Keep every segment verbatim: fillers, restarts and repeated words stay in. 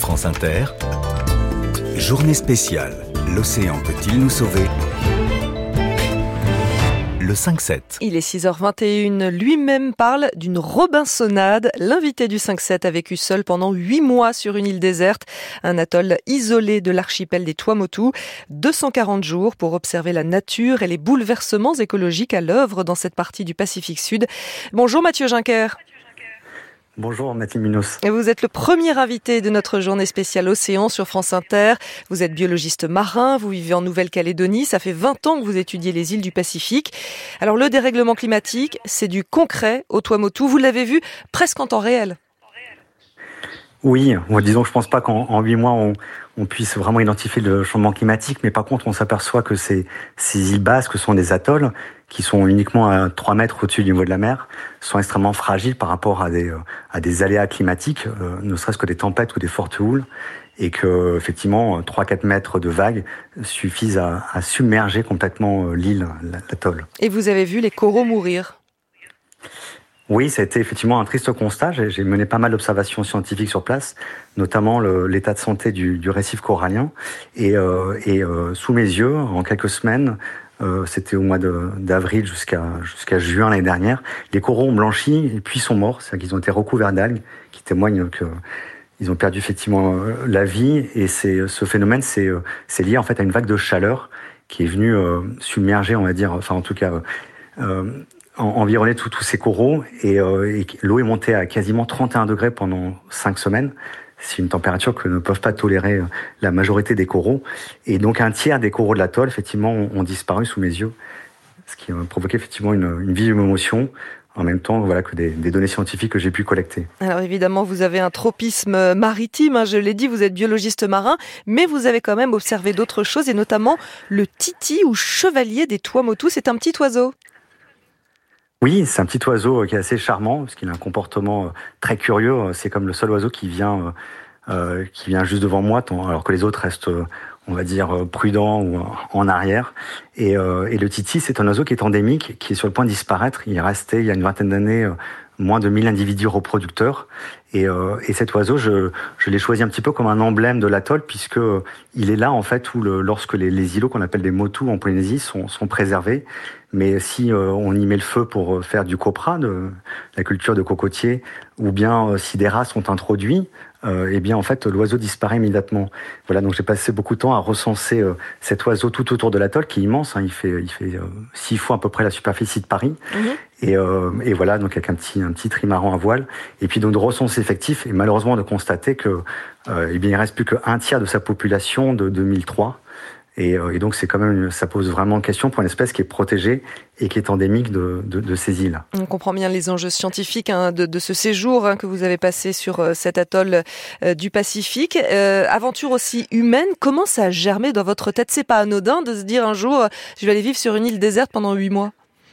France Inter, journée spéciale. L'océan peut-il nous sauver ? Le cinq sept. Il est six heures vingt et une. Lui-même parle d'une Robinsonade. L'invité du cinq sept a vécu seul pendant huit mois sur une île déserte, un atoll isolé de l'archipel des Tuamotu. deux cent quarante jours pour observer la nature et les bouleversements écologiques à l'œuvre dans cette partie du Pacifique Sud. Bonjour Mathieu Ginker. Bonjour Mathilde Munoz. Vous êtes le premier invité de notre journée spéciale Océan sur France Inter. Vous êtes biologiste marin, vous vivez en Nouvelle-Calédonie. Ça fait vingt ans que vous étudiez les îles du Pacifique. Alors le dérèglement climatique, c'est du concret au Tuamotu. Vous l'avez vu presque en temps réel. Oui, disons que je ne pense pas qu'en huit mois, on, on puisse vraiment identifier le changement climatique. Mais par contre, on s'aperçoit que ces, ces îles basses, que sont des atolls, qui sont uniquement à trois mètres au-dessus du niveau de la mer, sont extrêmement fragiles par rapport à des, à des aléas climatiques, euh, ne serait-ce que des tempêtes ou des fortes houles, et que effectivement trois à quatre mètres de vagues suffisent à, à submerger complètement l'île, l'atoll. Et vous avez vu les coraux mourir ? Oui, ça a été effectivement un triste constat. J'ai, j'ai mené pas mal d'observations scientifiques sur place, notamment le, l'état de santé du, du récif corallien. Et, euh, et euh, sous mes yeux, en quelques semaines, euh, c'était au mois de, d'avril jusqu'à, jusqu'à juin l'année dernière, les coraux ont blanchi et puis sont morts. C'est-à-dire qu'ils ont été recouverts d'algues, qui témoignent que ils ont perdu effectivement la vie. Et c'est, ce phénomène, c'est, c'est lié en fait à une vague de chaleur qui est venue euh, submerger, on va dire, enfin en tout cas. Euh, environner tous tous ces coraux et, euh, et l'eau est montée à quasiment trente et un degrés pendant cinq semaines. C'est une température que ne peuvent pas tolérer la majorité des coraux. Et donc un tiers des coraux de l'atoll, effectivement, ont, ont disparu sous mes yeux, ce qui a provoqué effectivement une, une vive émotion, en même temps voilà, que des, des données scientifiques que j'ai pu collecter. Alors évidemment, vous avez un tropisme maritime, hein, je l'ai dit, vous êtes biologiste marin, mais vous avez quand même observé d'autres choses, et notamment le titi ou chevalier des Tuamotu. C'est un petit oiseau. Oui, c'est un petit oiseau qui est assez charmant parce qu'il a un comportement très curieux. C'est comme le seul oiseau qui vient, euh, qui vient juste devant moi, alors que les autres restent, on va dire, prudents ou en arrière. Et, euh, et le titi, c'est un oiseau qui est endémique, qui est sur le point de disparaître. Il est resté il y a une vingtaine d'années moins de mille individus reproducteurs. Et, euh, et cet oiseau, je, je l'ai choisi un petit peu comme un emblème de l'atoll, puisque il est là en fait où le, lorsque les, les îlots qu'on appelle des motus en Polynésie sont, sont préservés. Mais si euh, on y met le feu pour faire du copra, de la culture de cocotier, ou bien euh, si des rats sont introduits, euh, eh bien en fait l'oiseau disparaît immédiatement. Voilà, donc j'ai passé beaucoup de temps à recenser euh, cet oiseau tout autour de l'atoll, qui est immense. Hein, il fait, il fait euh, six fois à peu près la superficie de Paris. Mmh. Et, euh, et voilà, donc avec un petit, un petit trimaran à voile. Et puis donc de recenser effectif et malheureusement de constater que, euh, eh bien il reste plus qu'un tiers de sa population de deux mille trois. Et, et donc c'est quand même, ça pose vraiment question pour une espèce qui est protégée et qui est endémique de, de, de ces îles. On comprend bien les enjeux scientifiques hein, de, de ce séjour hein, que vous avez passé sur euh, cet atoll euh, du Pacifique. Euh, aventure aussi humaine, comment ça a germé dans votre tête ? C'est pas anodin de se dire un jour, euh, je vais aller vivre sur une île déserte pendant huit mois.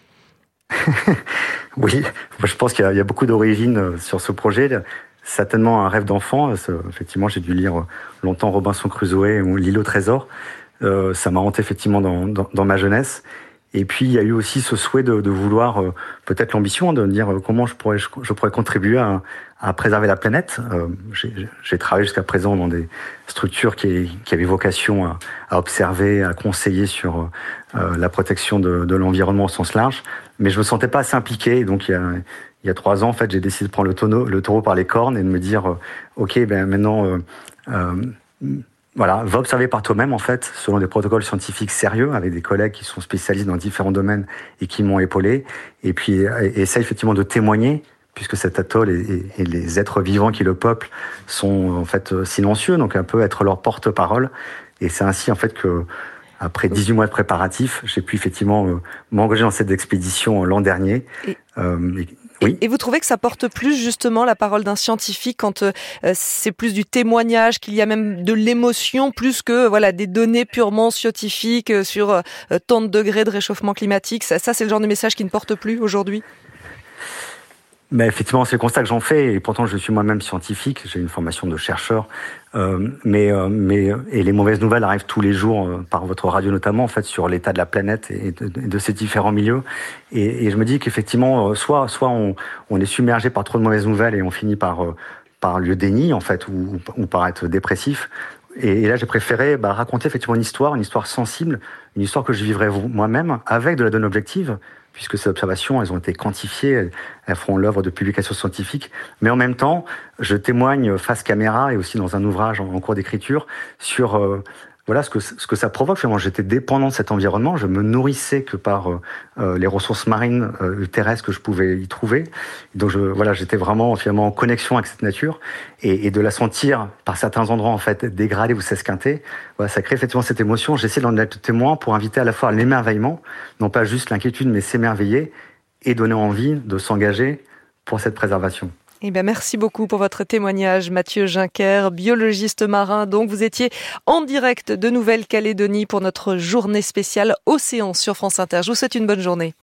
Oui, je pense qu'il y a, il y a beaucoup d'origines sur ce projet. Certainement un rêve d'enfant. Effectivement, j'ai dû lire longtemps Robinson Crusoe ou L'île au trésor. Euh, ça m'a hanté effectivement dans, dans, dans ma jeunesse. Et puis il y a eu aussi ce souhait de, de vouloir, euh, peut-être l'ambition de me dire euh, comment je pourrais, je, je pourrais contribuer à, à préserver la planète. Euh, j'ai, j'ai travaillé jusqu'à présent dans des structures qui, qui avaient vocation à, à observer, à conseiller sur euh, la protection de, de l'environnement au sens large. Mais je me sentais pas assez impliqué. Et donc il y a, il y a trois ans, en fait, j'ai décidé de prendre le, tonneau, le taureau par les cornes et de me dire, euh, ok, ben maintenant. Euh, euh, Voilà, va observer par toi-même en fait, selon des protocoles scientifiques sérieux, avec des collègues qui sont spécialistes dans différents domaines et qui m'ont épaulé. Et puis, et, essaie effectivement de témoigner, puisque cet atoll et, et, et les êtres vivants qui le peuplent sont en fait silencieux, donc un peu être leur porte-parole. Et c'est ainsi en fait que, après dix-huit mois de préparatifs, j'ai pu effectivement euh, m'engager dans cette expédition l'an dernier. Et... Euh, et, Oui. Et vous trouvez que ça porte plus justement la parole d'un scientifique quand euh, c'est plus du témoignage, qu'il y a même de l'émotion plus que voilà des données purement scientifiques sur euh, tant de degrés de réchauffement climatique. Ça, ça c'est le genre de message qui ne porte plus aujourd'hui. Mais effectivement, c'est le constat que j'en fais, et pourtant je suis moi-même scientifique, j'ai une formation de chercheur, euh, mais, euh, mais et les mauvaises nouvelles arrivent tous les jours, euh, par votre radio notamment, en fait, sur l'état de la planète et de, de ces différents milieux. Et, et je me dis qu'effectivement, euh, soit, soit on, on est submergé par trop de mauvaises nouvelles et on finit par, euh, par le déni en fait ou, ou par être dépressif. Et, et là, j'ai préféré bah, raconter effectivement une histoire, une histoire sensible, une histoire que je vivrais moi-même avec de la donnée objective, puisque ces observations, elles ont été quantifiées, elles, elles feront l'œuvre de publications scientifiques. Mais en même temps, je témoigne face caméra et aussi dans un ouvrage en, en cours d'écriture sur euh, voilà ce que ce que ça provoque. Finalement, j'étais dépendant de cet environnement. Je me nourrissais que par euh, les ressources marines euh, terrestres que je pouvais y trouver. Donc, je, voilà, j'étais vraiment finalement en connexion avec cette nature et, et de la sentir par certains endroits en fait dégradée ou s'esquinter. Voilà, ça crée effectivement cette émotion. J'essaie d'en être témoin pour inviter à la fois à l'émerveillement, non pas juste l'inquiétude, mais s'émerveiller et donner envie de s'engager pour cette préservation. Eh bien, merci beaucoup pour votre témoignage, Mathieu Gincker, biologiste marin. Donc, vous étiez en direct de Nouvelle-Calédonie pour notre journée spéciale Océan sur France Inter. Je vous souhaite une bonne journée.